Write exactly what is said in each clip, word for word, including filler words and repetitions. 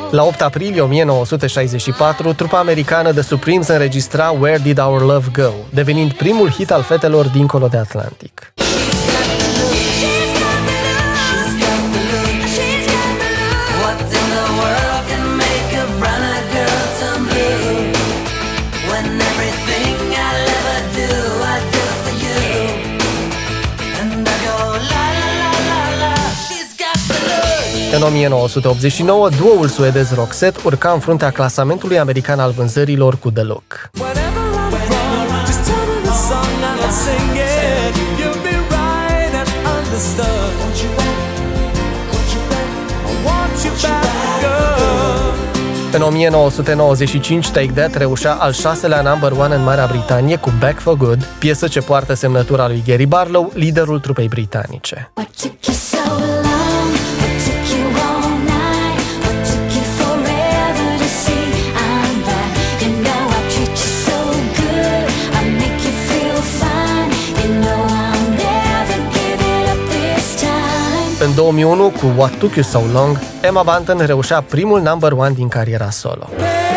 La opt aprilie o mie nouă sute șaizeci și patru, trupa americană The Supremes înregistra Where Did Our Love Go, devenind primul hit al fetelor dincolo de Atlantic. În o mie nouă sute optzeci și nouă, duoul suedez Roxette urca în fruntea clasamentului american al vânzărilor cu The Look. În o mie nouă sute nouăzeci și cinci, Take That reușea al șaselea number one în Marea Britanie cu Back for Good, piesă ce poartă semnătura lui Gary Barlow, liderul trupei britanice. În două mii unu, cu What Took You So Long, Emma Bunton reușea primul number one din cariera solo.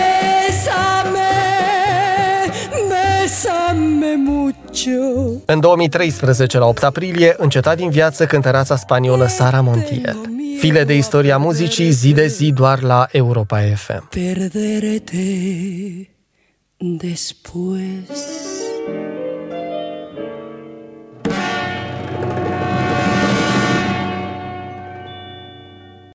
În două mii treisprezece, la opt aprilie, înceta din viață cântăreața spaniolă Sara Montiel. File de istoria muzicii, zi de zi doar la Europa F M.